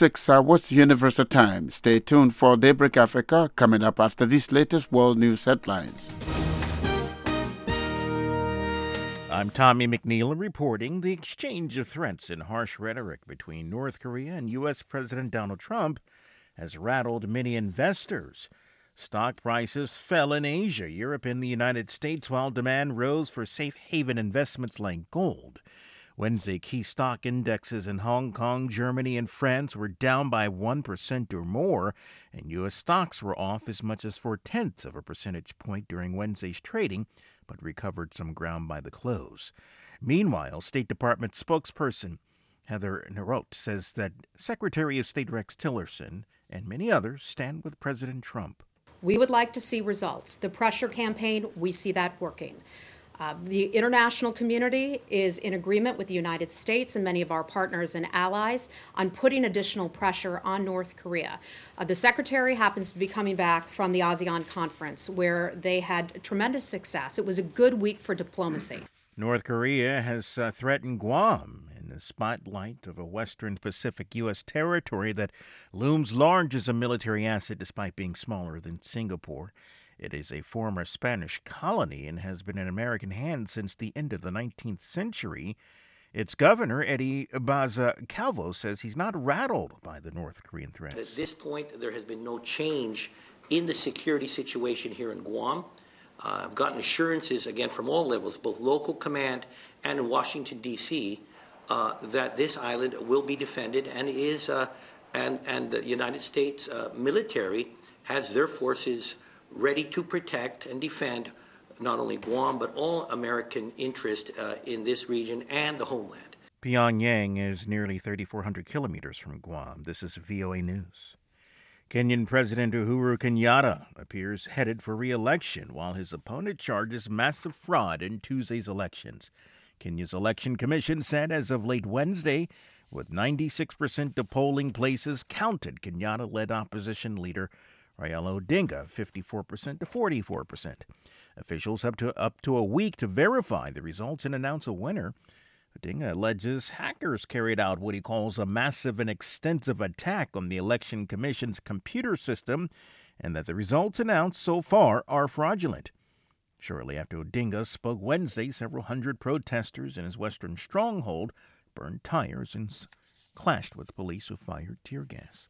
6 hours Universal Time. Stay tuned for Daybreak Africa coming up after these latest world news headlines. I'm Tommy McNeil reporting the exchange of threats and harsh rhetoric between North Korea and U.S. President Donald Trump has rattled many investors. Stock prices fell in Asia, Europe, and the United States, while demand rose for safe haven investments like gold. Wednesday, key stock indexes in Hong Kong, Germany, and France were down by 1% or more, and U.S. stocks were off as much as 0.4 of a percentage point during Wednesday's trading, but recovered some ground by the close. Meanwhile, State Department spokesperson Heather Nauert says that Secretary of State Rex Tillerson and many others stand with President Trump. We would like to see results. The pressure campaign, we see that working. The international community is in agreement with the United States and many of our partners and allies on putting additional pressure on North Korea. The Secretary happens to be coming back from the ASEAN conference where they had tremendous success. It was a good week for diplomacy. North Korea has threatened Guam in the spotlight of a Western Pacific U.S. territory that looms large as a military asset despite being smaller than Singapore. It is a former Spanish colony and has been in American hands since the end of the 19th century. Its governor, Eddie Baza Calvo, says he's not rattled by the North Korean threats. At this point, there has been no change in the security situation here in Guam. I've gotten assurances, again, from all levels, both local command and in Washington, D.C., that this island will be defended and and the United States military has their forces ready to protect and defend not only Guam, but all American interest in this region and the homeland. Pyongyang is nearly 3,400 kilometers from Guam. This is VOA News. Kenyan President Uhuru Kenyatta appears headed for re-election, while his opponent charges massive fraud in Tuesday's elections. Kenya's Election Commission said as of late Wednesday, with 96% of polling places counted, Kenyatta-led opposition leader Raila Odinga 54% to 44%. Officials have up to a week to verify the results and announce a winner. Odinga alleges hackers carried out what he calls a massive and extensive attack on the Election Commission's computer system and that the results announced so far are fraudulent. Shortly after Odinga spoke Wednesday, several hundred protesters in his western stronghold burned tires and clashed with police who fired tear gas.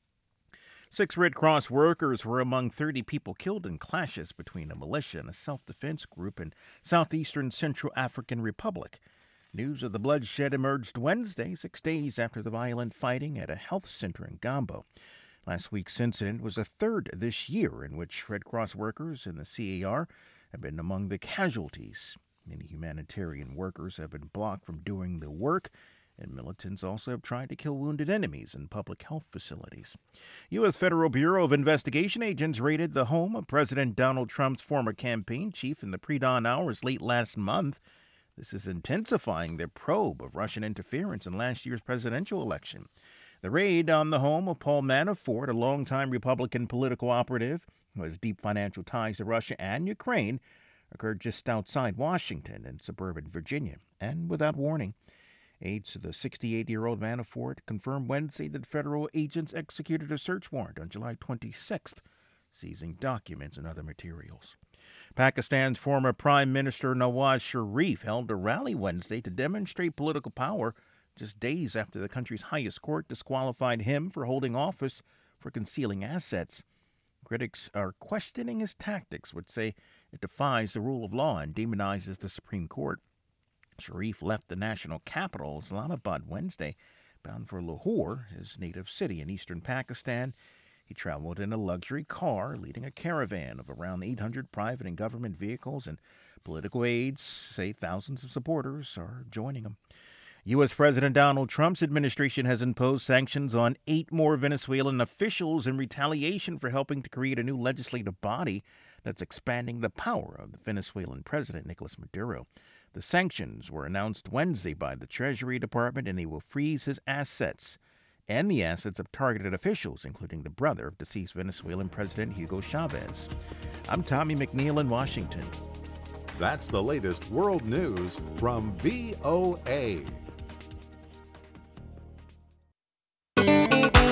6 Red Cross workers were among 30 people killed in clashes between a militia and a self-defense group in southeastern Central African Republic. News of the bloodshed emerged Wednesday, 6 days after the violent fighting at a health center in Gambo. Last week's incident was a third this year in which Red Cross workers and the CAR have been among the casualties. Many humanitarian workers have been blocked from doing the work, and militants also have tried to kill wounded enemies in public health facilities. U.S. Federal Bureau of Investigation agents raided the home of President Donald Trump's former campaign chief in the pre-dawn hours late last month. This is intensifying their probe of Russian interference in last year's presidential election. The raid on the home of Paul Manafort, a longtime Republican political operative who has deep financial ties to Russia and Ukraine, occurred just outside Washington in suburban Virginia, and without warning. Aides to the 68-year-old Manafort confirmed Wednesday that federal agents executed a search warrant on July 26th, seizing documents and other materials. Pakistan's former Prime Minister Nawaz Sharif held a rally Wednesday to demonstrate political power just days after the country's highest court disqualified him for holding office for concealing assets. Critics are questioning his tactics, which say it defies the rule of law and demonizes the Supreme Court. Sharif left the national capital, Islamabad, Wednesday, bound for Lahore, his native city in eastern Pakistan. He traveled in a luxury car, leading a caravan of around 800 private and government vehicles, and political aides say thousands of supporters are joining him. U.S. President Donald Trump's administration has imposed sanctions on 8 more Venezuelan officials in retaliation for helping to create a new legislative body that's expanding the power of the Venezuelan president, Nicolas Maduro. The sanctions were announced Wednesday by the Treasury Department, and they will freeze his assets and the assets of targeted officials, including the brother of deceased Venezuelan President Hugo Chavez. I'm Tommy McNeil in Washington. That's the latest world news from VOA.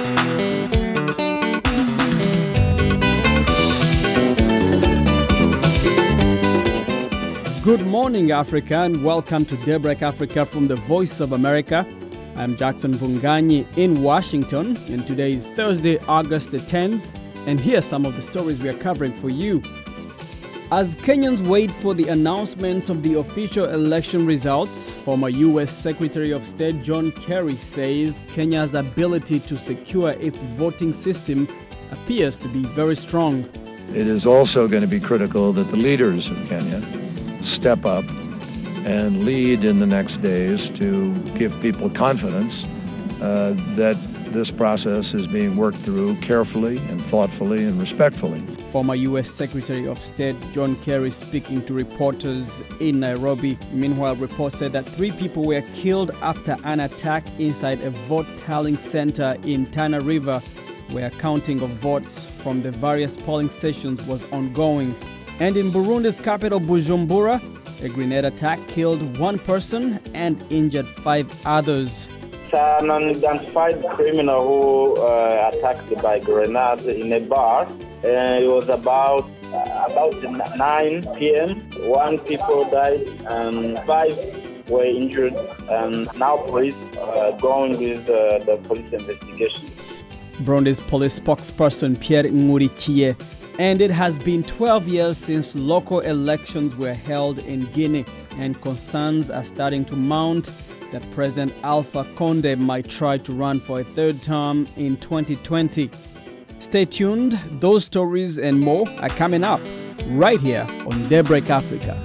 Good morning, Africa, and welcome to Daybreak Africa from the Voice of America. I'm Jackson Vunganyi in Washington, and today is Thursday, August the 10th, and here are some of the stories we are covering for you. As Kenyans wait for the announcements of the official election results, former U.S. Secretary of State John Kerry says Kenya's ability to secure its voting system appears to be very strong. It is also going to be critical that the leaders of Kenya step up and lead in the next days to give people confidence that this process is being worked through carefully and thoughtfully and respectfully. Former U.S. Secretary of State John Kerry speaking to reporters in Nairobi. Meanwhile, reports said that 3 people were killed after an attack inside a vote tallying center in Tana River, where counting of votes from the various polling stations was ongoing. And in Burundi's capital, Bujumbura, a grenade attack killed 1 person and injured 5 others. An unidentified criminal who attacked by grenade in a bar. It was about 9 p.m. 1 people died and 5 were injured. And now police are going with the police investigation. Burundi's police spokesperson Pierre Ngurichie. And it has been 12 years since local elections were held in Guinea, and concerns are starting to mount that President Alpha Conde might try to run for a 3rd term in 2020. Stay tuned. Those stories and more are coming up right here on Daybreak Africa.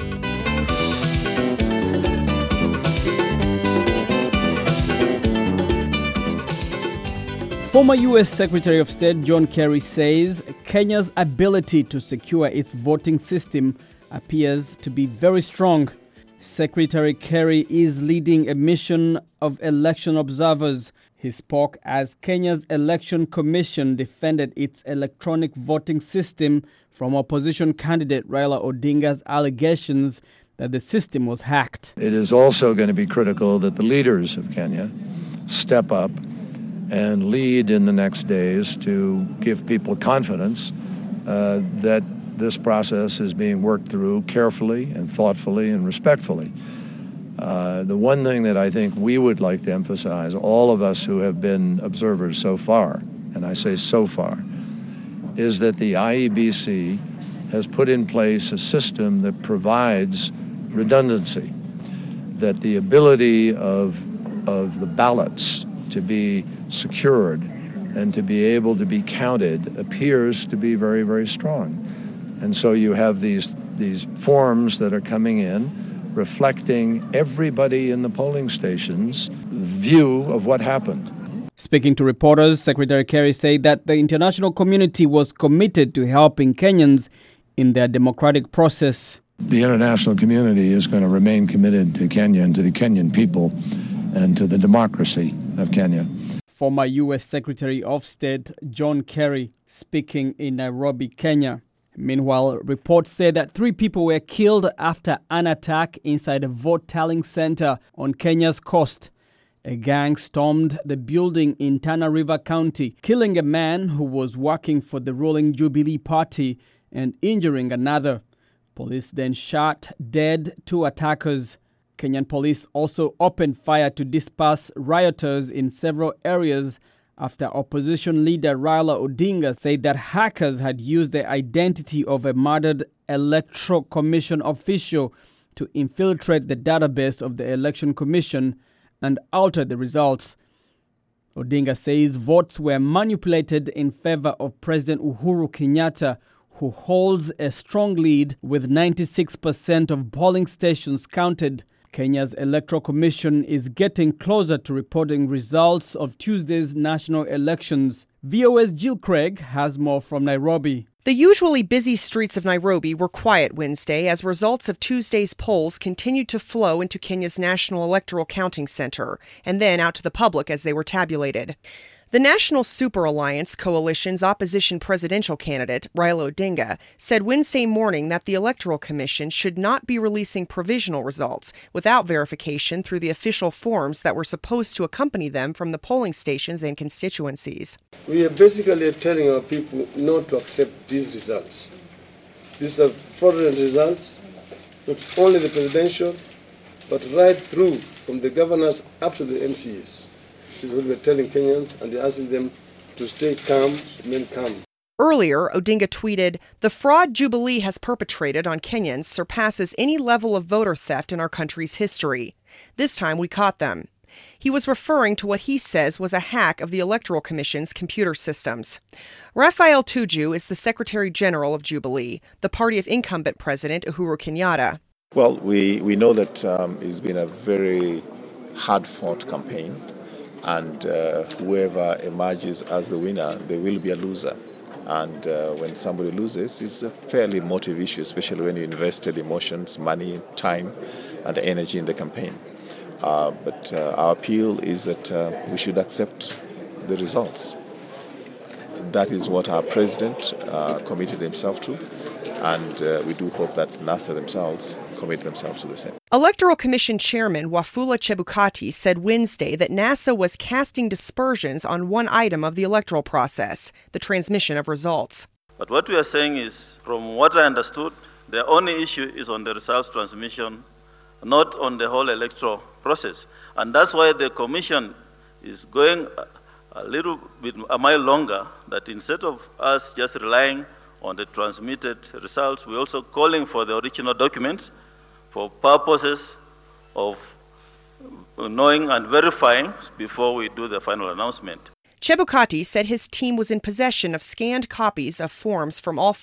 Former U.S. Secretary of State John Kerry says Kenya's ability to secure its voting system appears to be very strong. Secretary Kerry is leading a mission of election observers. He spoke as Kenya's Election Commission defended its electronic voting system from opposition candidate Raila Odinga's allegations that the system was hacked. It is also going to be critical that the leaders of Kenya step up and lead in the next days to give people confidence that this process is being worked through carefully and thoughtfully and respectfully. The one thing that I think we would like to emphasize, all of us who have been observers so far, and I say so far, is that the IEBC has put in place a system that provides redundancy, that the ability of the ballots to be secured and to be able to be counted appears to be very, very strong. And so you have these forms that are coming in reflecting everybody in the polling station's view of what happened. Speaking to reporters, Secretary Kerry said that the international community was committed to helping Kenyans in their democratic process. The international community is going to remain committed to Kenya and to the Kenyan people and to the democracy of Kenya. Former U.S. Secretary of State John Kerry speaking in Nairobi, Kenya. Meanwhile, reports say that 3 people were killed after an attack inside a vote tallying center on Kenya's coast. A gang stormed the building in Tana River County, killing a man who was working for the ruling Jubilee Party and injuring another. Police then shot dead 2 attackers. Kenyan police also opened fire to disperse rioters in several areas after opposition leader Raila Odinga said that hackers had used the identity of a murdered Electoral Commission official to infiltrate the database of the Election Commission and alter the results. Odinga says votes were manipulated in favor of President Uhuru Kenyatta, who holds a strong lead with 96% of polling stations counted. Kenya's Electoral Commission is getting closer to reporting results of Tuesday's national elections. VOA's Jill Craig has more from Nairobi. The usually busy streets of Nairobi were quiet Wednesday as results of Tuesday's polls continued to flow into Kenya's National Electoral Counting Center and then out to the public as they were tabulated. The National Super Alliance coalition's opposition presidential candidate, Raila Odinga, said Wednesday morning that the Electoral Commission should not be releasing provisional results without verification through the official forms that were supposed to accompany them from the polling stations and constituencies. We are basically telling our people not to accept these results. These are fraudulent results, not only the presidential, but right through from the governors up to the MCAs. This is what we're telling Kenyans, and we're asking them to stay calm, remain calm. Earlier, Odinga tweeted, "The fraud Jubilee has perpetrated on Kenyans surpasses any level of voter theft in our country's history. This time we caught them." He was referring to what he says was a hack of the Electoral Commission's computer systems. Raphael Tuju is the Secretary General of Jubilee, the party of incumbent President Uhuru Kenyatta. Well, we know that it's been a very hard-fought campaign, and whoever emerges as the winner, there will be a loser. And when somebody loses, it's a fairly emotive issue, especially when you invested emotions, money, time, and energy in the campaign. But our appeal is that we should accept the results. That is what our president committed himself to, and we do hope that NASA themselves commit themselves to the same. Electoral Commission Chairman Wafula Chebukati said Wednesday that NASA was casting dispersions on one item of the electoral process, the transmission of results. But what we are saying is, from what I understood, the only issue is on the results transmission, not on the whole electoral process. And that's why the Commission is going a little bit a mile longer, that instead of us just relying on the transmitted results, we're also calling for the original documents for purposes of knowing and verifying before we do the final announcement. Chebukati said his team was in possession of scanned copies of forms from all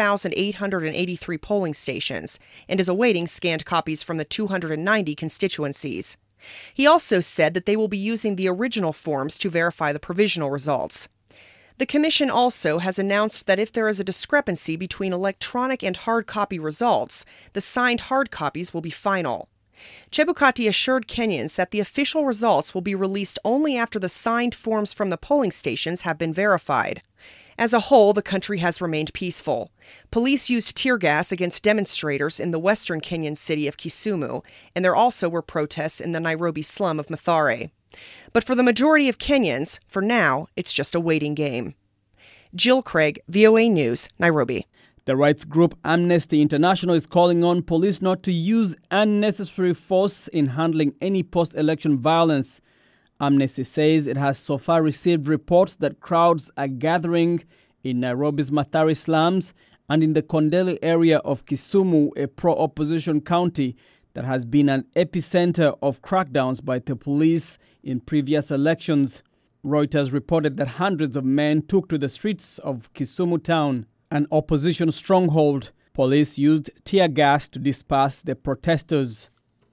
40,883 polling stations and is awaiting scanned copies from the 290 constituencies. He also said that they will be using the original forms to verify the provisional results. The Commission also has announced that if there is a discrepancy between electronic and hard copy results, the signed hard copies will be final. Chebukati assured Kenyans that the official results will be released only after the signed forms from the polling stations have been verified. As a whole, the country has remained peaceful. Police used tear gas against demonstrators in the western Kenyan city of Kisumu, and there also were protests in the Nairobi slum of Mathare. But for the majority of Kenyans, for now, it's just a waiting game. Jill Craig, VOA News, Nairobi. The rights group Amnesty International is calling on police not to use unnecessary force in handling any post-election violence. Amnesty says it has so far received reports that crowds are gathering in Nairobi's Mathare slums and in the Kondele area of Kisumu, a pro-opposition county that has been an epicenter of crackdowns by the police in previous elections. Reuters reported that hundreds of men took to the streets of Kisumu town, an opposition stronghold. Police used tear gas to disperse the protesters.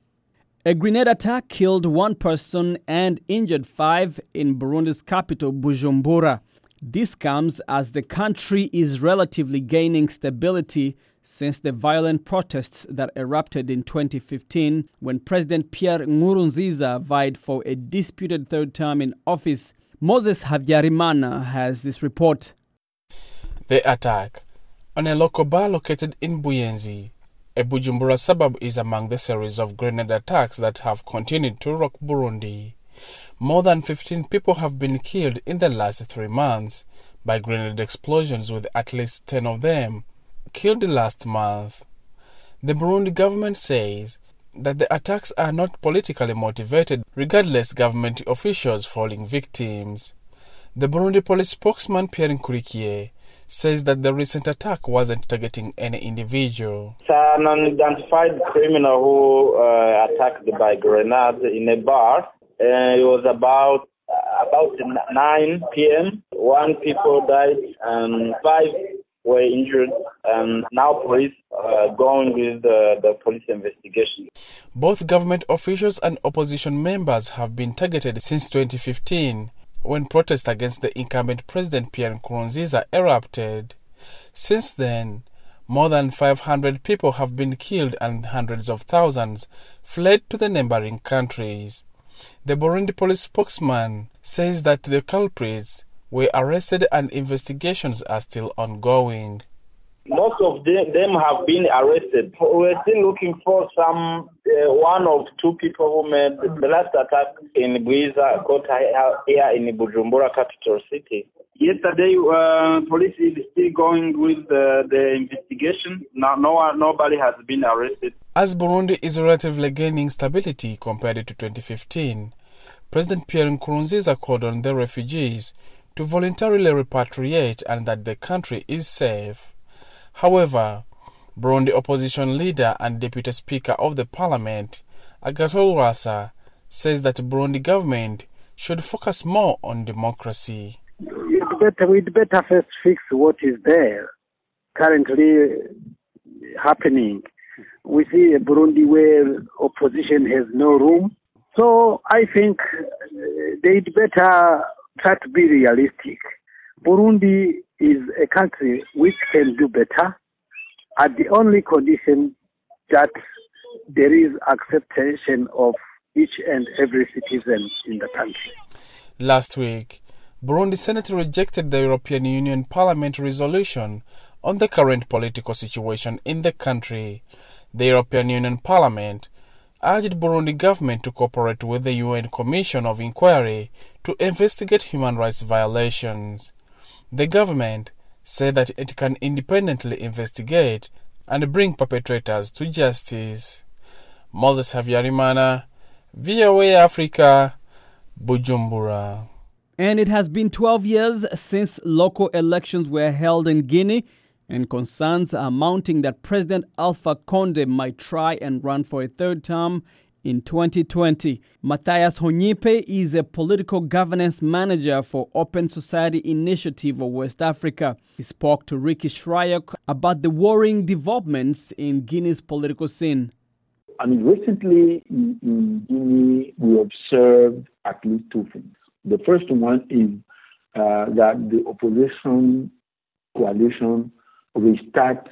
A grenade attack killed one person and injured 5 in Burundi's capital, Bujumbura. This comes as the country is relatively gaining stability since the violent protests that erupted in 2015 when President Pierre Nkurunziza vied for a disputed third term in office. Moses Habyarimana has this report. The attack on a local bar located in Buyenzi, a Bujumbura suburb, is among the series of grenade attacks that have continued to rock Burundi. More than 15 people have been killed in the last 3 months by grenade explosions, with at least 10 of them killed last month. The Burundi government says that the attacks are not politically motivated, regardless government officials falling victims. The Burundi police spokesman Pierre Nkurikiye says that the recent attack wasn't targeting any individual. It's an unidentified criminal who attacked by grenade in a bar. It was about 9 p.m. 1 people died and 5 were injured, and now police are going with the police investigation. Both government officials and opposition members have been targeted since 2015, when protests against the incumbent President Pierre Nkurunziza erupted. Since then, more than 500 people have been killed and hundreds of thousands fled to the neighboring countries. The Burundi police spokesman says that the culprits were arrested and investigations are still ongoing. Most of them have been arrested. We're still looking for some 1 or 2 people who made the last attack in Bwiza, here in Bujumbura capital city. Yesterday, police is still going with the investigation. Nobody has been arrested. As Burundi is relatively gaining stability compared to 2015, President Pierre Nkurunziza called on the refugees to voluntarily repatriate and that the country is safe. However, Burundi opposition leader and deputy speaker of the parliament, Agathon Rwasa, says that Burundi government should focus more on democracy. We'd better first fix what is there currently happening. We see a Burundi where opposition has no room. So I think they'd better try to be realistic. Burundi is a country which can do better at the only condition that there is acceptation of each and every citizen in the country. Last week, Burundi Senate rejected the European Union Parliament resolution on the current political situation in the country. The European Union Parliament urged Burundi government to cooperate with the UN Commission of Inquiry to investigate human rights violations. The government said that it can independently investigate and bring perpetrators to justice. Moses Havyarimana, VOA Africa, Bujumbura. And it has been 12 years since local elections were held in Guinea, and concerns are mounting that President Alpha Conde might try and run for a third term in 2020. Matthias Honyipe is a political governance manager for Open Society Initiative of West Africa. He spoke to Ricky Shryock about the worrying developments in Guinea's political scene. I mean, recently in Guinea, we observed at least two things. The first one is that the opposition coalition will start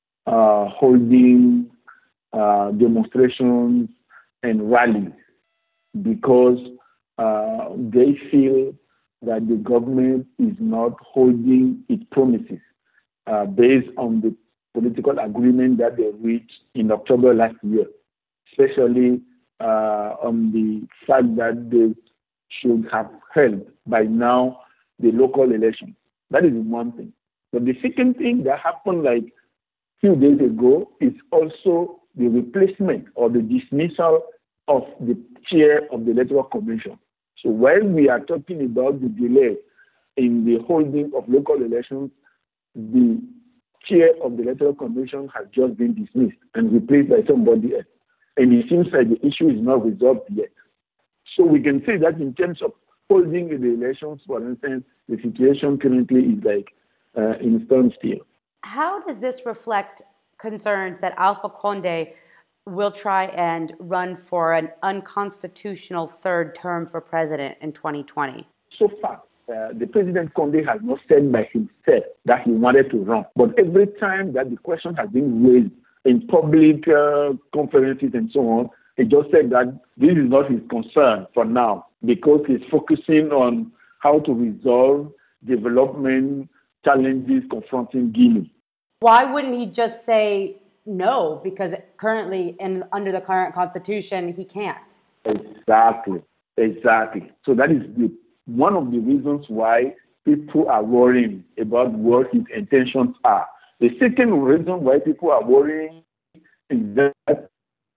holding demonstrations and rallies because they feel that the government is not holding its promises based on the political agreement that they reached in October last year, especially on the fact that they should have held by now the local elections. That is one thing. But the second thing that happened like a few days ago is also the replacement or the dismissal of the chair of the Electoral Commission. So while we are talking about the delay in the holding of local elections, the chair of the Electoral Commission has just been dismissed and replaced by somebody else. And it seems like the issue is not resolved yet. So we can say that in terms of holding the elections, for instance, the situation currently is like in standstill. How does this reflect concerns that Alpha Conde will try and run for an unconstitutional third term for president in 2020? So far, the President Conde has not said by himself that he wanted to run. But every time that the question has been raised in public conferences and so on, he just said that this is not his concern for now because he's focusing on how to resolve development challenges confronting Guinea. Why wouldn't he just say no? Because currently, under the current constitution, he can't. Exactly. So that is one of the reasons why people are worrying about what his intentions are. The second reason why people are worrying is that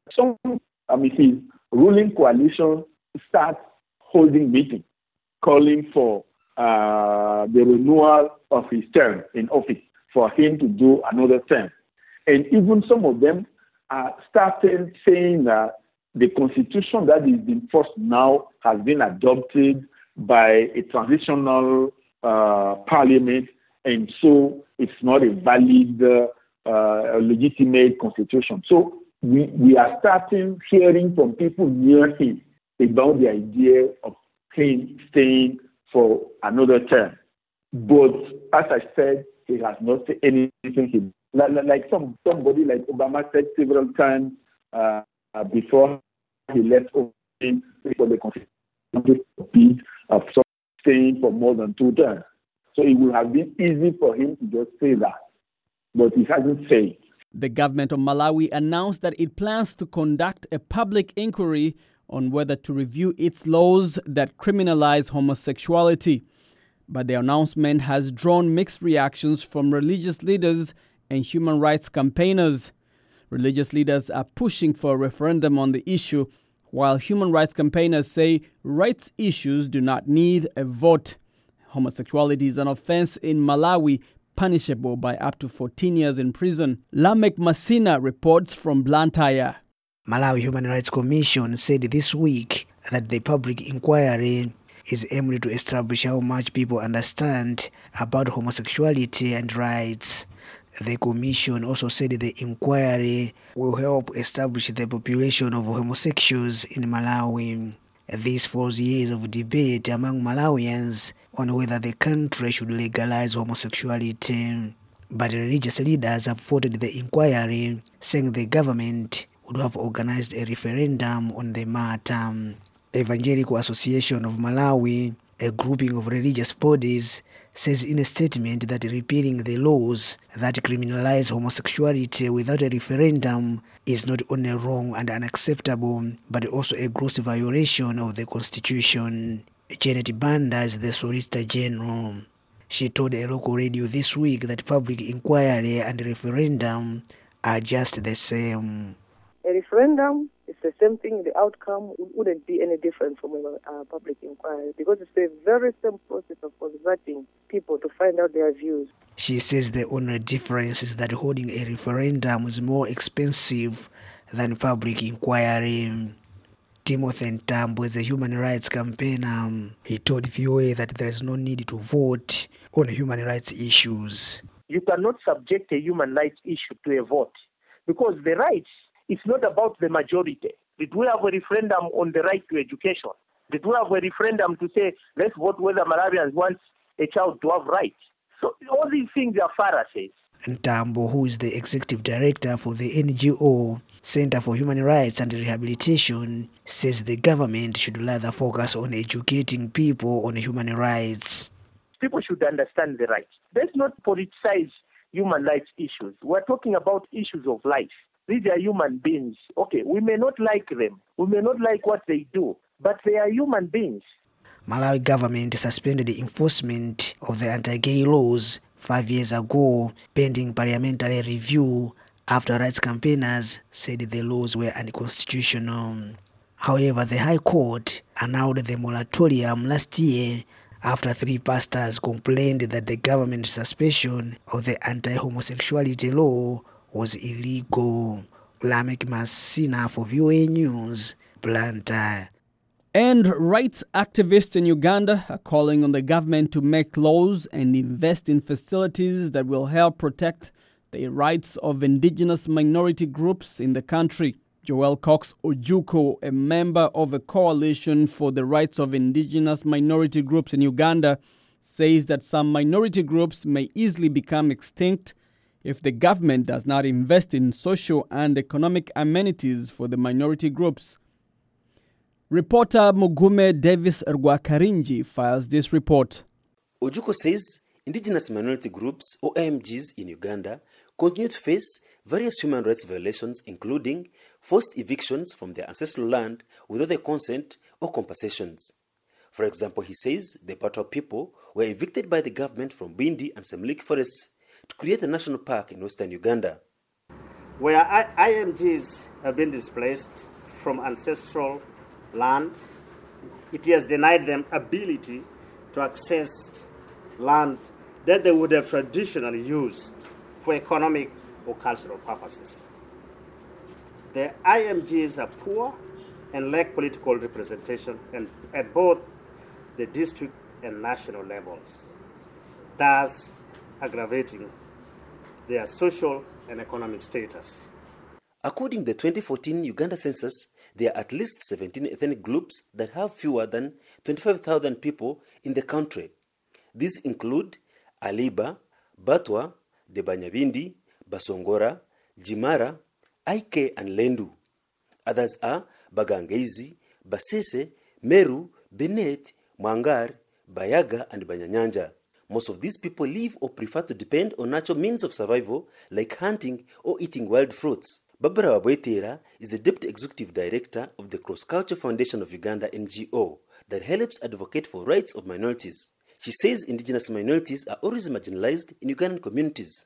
his ruling coalition starts holding meetings, calling for the renewal of his term in office, for him to do another term. And even some of them started saying that the constitution that is in force now has been adopted by a transitional parliament, and so it's not a valid, legitimate constitution. So we are starting hearing from people near him about the idea of him staying for another term. But as I said, he has not said anything. Like somebody like Obama said several times before he left office for the constitution of staying for more than 2 terms. So it would have been easy for him to just say that, but he hasn't said. The government of Malawi announced that it plans to conduct a public inquiry on whether to review its laws that criminalize homosexuality. But the announcement has drawn mixed reactions from religious leaders and human rights campaigners. Religious leaders are pushing for a referendum on the issue, while human rights campaigners say rights issues do not need a vote. Homosexuality is an offense in Malawi, punishable by up to 14 years in prison. Lamek Masina reports from Blantyre. Malawi Human Rights Commission said this week that the public inquiry is aimed to establish how much people understand about homosexuality and rights. The commission also said the inquiry will help establish the population of homosexuals in Malawi. This follows years of debate among Malawians on whether the country should legalize homosexuality. But religious leaders have faulted the inquiry, saying the government would have organized a referendum on the matter. Evangelical Association of Malawi, a grouping of religious bodies, says in a statement that repealing the laws that criminalize homosexuality without a referendum is not only wrong and unacceptable, but also a gross violation of the Constitution. Janet Banda is the Solicitor General. She told a local radio this week that public inquiry and referendum are just the same. A referendum is the same thing. The outcome wouldn't be any different from a public inquiry because it's a very same process of consulting people to find out their views. She says the only difference is that holding a referendum is more expensive than public inquiry. Timothy Ntambo is a human rights campaigner. He told VOA that there is no need to vote on human rights issues. You cannot subject a human rights issue to a vote because the rights, it's not about the majority. Did we have a referendum on the right to education? Did we have a referendum to say, let's vote whether Malawians want a child to have rights? So all these things are fallacies. Ntambo, who is the executive director for the NGO Center for Human Rights and Rehabilitation, says the government should rather focus on educating people on human rights. People should understand the rights. Let's not politicize human rights issues. We're talking about issues of life. These are human beings. Okay, we may not like them. We may not like what they do, but they are human beings. Malawi government suspended the enforcement of the anti-gay laws 5 years ago, pending parliamentary review after rights campaigners said the laws were unconstitutional. However, the High Court annulled the moratorium last year after 3 pastors complained that the government's suspension of the anti-homosexuality law was illegal. Lamek Masina for VOA News, Blantyre. And rights activists in Uganda are calling on the government to make laws and invest in facilities that will help protect the rights of indigenous minority groups in the country. Joel Cox Ojuko, a member of a coalition for the rights of indigenous minority groups in Uganda, says that some minority groups may easily become extinct if the government does not invest in social and economic amenities for the minority groups. Reporter Mugume Davis Rwakarinji files this report. Ojuko says indigenous minority groups, or IMGs, in Uganda continue to face various human rights violations, including forced evictions from their ancestral land without their consent or compensations. For example, he says the Patwa people were evicted by the government from Bindi and Semliki forests to create a national park in western Uganda. Where IMGs have been displaced from ancestral land, it has denied them ability to access land that they would have traditionally used for economic or cultural purposes. The IMGs are poor and lack political representation at both the district and national levels, thus aggravating their social and economic status. According to the 2014 Uganda census, there are at least 17 ethnic groups that have fewer than 25,000 people in the country. These include Aliba, Batwa, Debanyabindi, Basongora, Jimara, Aike, and Lendu. Others are Bagangezi, Basese, Meru, Benet, Mwangar, Bayaga, and Banyanyanja. Most of these people live or prefer to depend on natural means of survival like hunting or eating wild fruits. Barbara Wabwetera is the Deputy Executive Director of the Cross Culture Foundation of Uganda NGO that helps advocate for rights of minorities. She says indigenous minorities are always marginalized in Ugandan communities.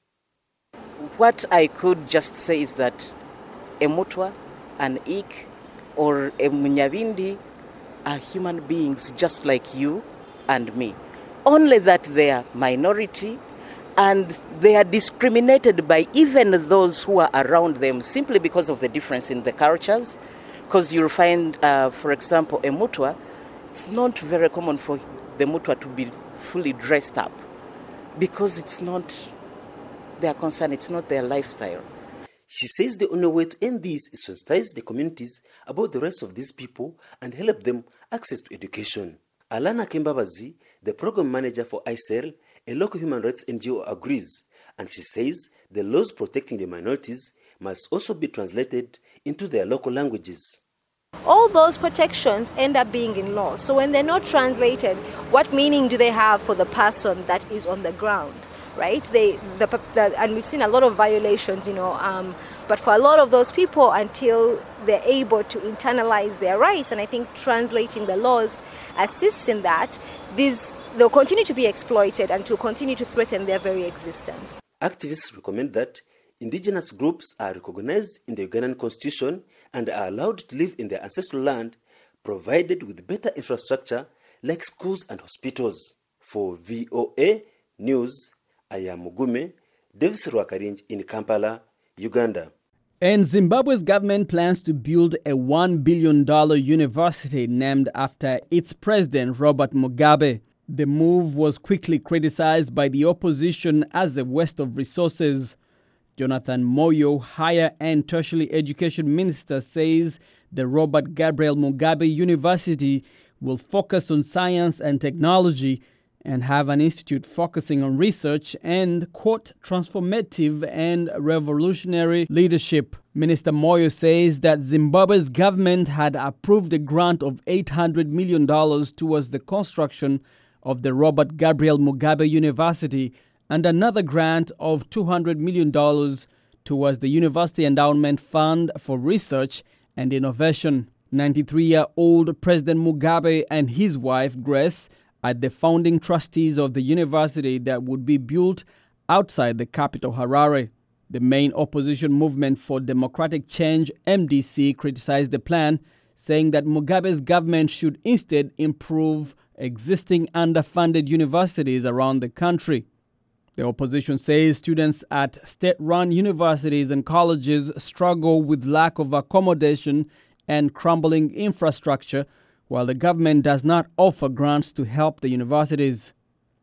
What I could just say is that a Mutwa, an Ik, or a Munyabindi are human beings just like you and me. Only that they are minority and they are discriminated by even those who are around them simply because of the difference in the cultures. Because you'll find, for example, a Mutwa, it's not very common for the Mutwa to be fully dressed up because it's not their concern, it's not their lifestyle. She says the only way to end this is to sensitize the communities about the rights of these people and help them access to education. Alana Kembabazi, the program manager for ICEL, a local human rights NGO, agrees, and she says the laws protecting the minorities must also be translated into their local languages. All those protections end up being in law. So when they're not translated, what meaning do they have for the person that is on the ground? Right? And we've seen a lot of violations, but for a lot of those people, until they're able to internalize their rights, and I think translating the laws assists in that, they'll continue to be exploited and to continue to threaten their very existence. Activists recommend that indigenous groups are recognized in the Ugandan constitution and are allowed to live in their ancestral land, provided with better infrastructure like schools and hospitals. For VOA News, I am Mugume, Davis Rwakarinj in Kampala, Uganda. And Zimbabwe's government plans to build a $1 billion university named after its president, Robert Mugabe. The move was quickly criticized by the opposition as a waste of resources. Jonathan Moyo, Higher and Tertiary Education Minister, says the Robert Gabriel Mugabe University will focus on science and technology and have an institute focusing on research and, quote, transformative and revolutionary leadership. Minister Moyo says that Zimbabwe's government had approved a grant of $800 million towards the construction of the Robert Gabriel Mugabe University and another grant of $200 million towards the University Endowment Fund for Research and Innovation. 93-year-old President Mugabe and his wife, Grace, are the founding trustees of the university that would be built outside the capital, Harare. The main opposition movement for democratic change, MDC, criticized the plan, saying that Mugabe's government should instead improve existing underfunded universities around the country. The opposition says students at state-run universities and colleges struggle with lack of accommodation and crumbling infrastructure, while the government does not offer grants to help the universities.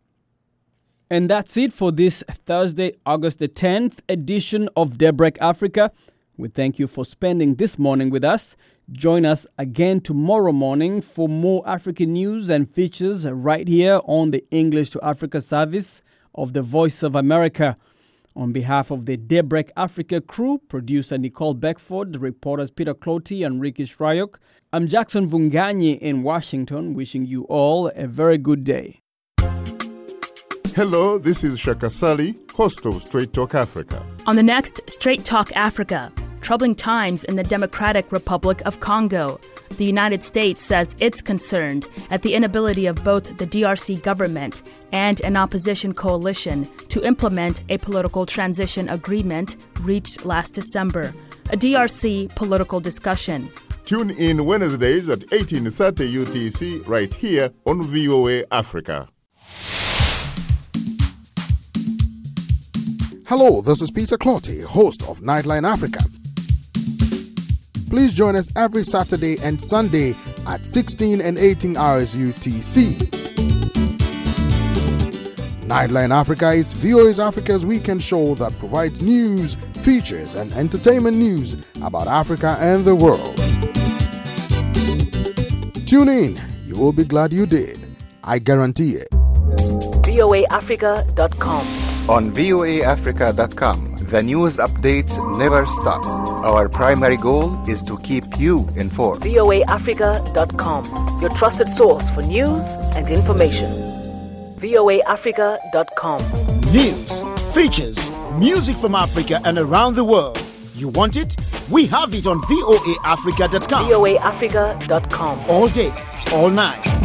And that's it for this Thursday, August the 10th edition of Daybreak Africa. We thank you for spending this morning with us. Join us again tomorrow morning for more African news and features right here on the English to Africa service of the Voice of America. On behalf of the Daybreak Africa crew, producer Nicole Beckford, reporters Peter Clotty and Ricky Shrayok, I'm Jackson Vunganyi in Washington, wishing you all a very good day. Hello, this is Shaka Sali, host of Straight Talk Africa. On the next Straight Talk Africa, troubling times in the Democratic Republic of Congo. The United States says it's concerned at the inability of both the DRC government and an opposition coalition to implement a political transition agreement reached last December. A DRC political discussion. Tune in Wednesdays at 18:30 UTC right here on VOA Africa. Hello, this is Peter Clotty, host of Nightline Africa. Please join us every Saturday and Sunday at 16 and 18 hours UTC. Nightline Africa is VOA Africa's weekend show that provides news, features, and entertainment news about Africa and the world. Tune in. You will be glad you did. I guarantee it. VOAAfrica.com. On VOAAfrica.com, the news updates never stop. Our primary goal is to keep you informed. VOAAfrica.com, your trusted source for news and information. VOAAfrica.com. News, features, music from Africa and around the world. You want it? We have it on VOAAfrica.com. VOAAfrica.com. All day, all night.